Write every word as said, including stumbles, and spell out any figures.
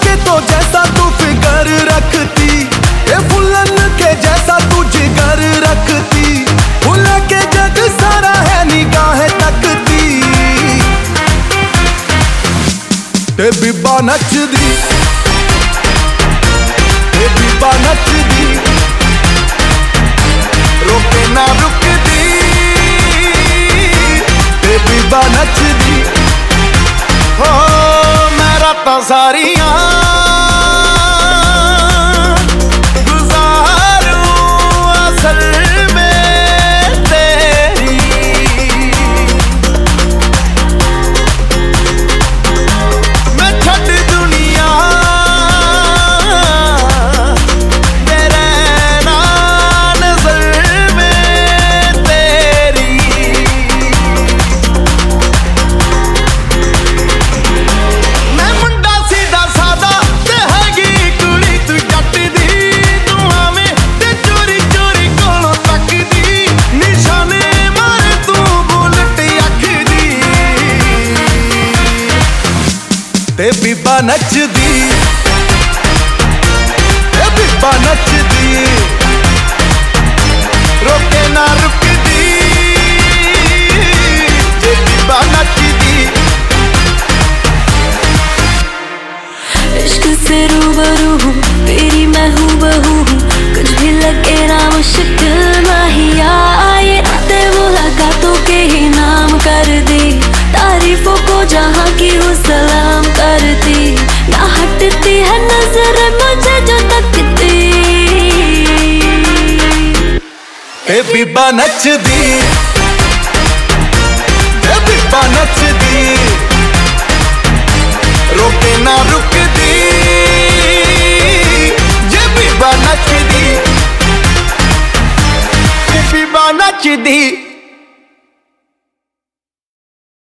के तो जैसा तू फिगर रखती, ये फुलन के जैसा तू जिगर रखती, भुला के जग सारा है निगाहें तकती। ते बीबा नचदी, ते बीबा नचदी, रोके ना रुकदी, ते बीबा नचदी। हो मैं रातां सारियां ते बीबा नचदी, ते बीबा नचदी, रोके ना रुकदी, ते बीबा नचदी। इश्क से रूबरू हूँ, तेरी मैं हूँ बहू हूँ, कुछ भी लगे ना मुश्किल माहिया, ये रातें मुलाकातों के ही नाम कर दी, तारीफों को जहाँ की हूँ सलाम करती, ना हटती है नजर मुझे जो तकती। ते बीबा नचदी, ते बीबा नचदी, रोके ना रुकदी, जे बीबा नचदी, ते बीबा नचदी।